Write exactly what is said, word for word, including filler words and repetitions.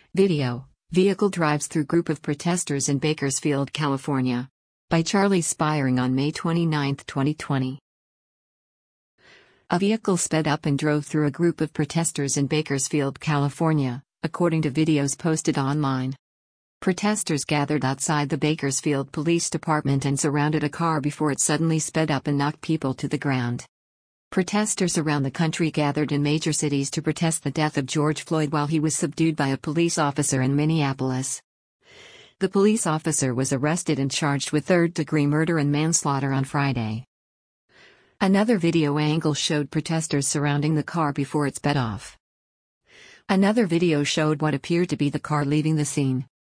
Video: Vehicle drives through group of protesters in Bakersfield, California. By Charlie Spiring on May twenty-ninth, twenty twenty. A vehicle sped up and drove through a group of protesters in Bakersfield, California, according to videos posted online. Protesters gathered outside the Bakersfield Police Department and surrounded a car before it suddenly sped up and knocked people to the ground. Protesters around the country gathered in major cities to protest the death of George Floyd while he was subdued by a police officer in Minneapolis. The police officer was arrested and charged with third-degree murder and manslaughter on Friday. Another video angle showed protesters surrounding the car before it sped off. Another video showed what appeared to be the car leaving the scene.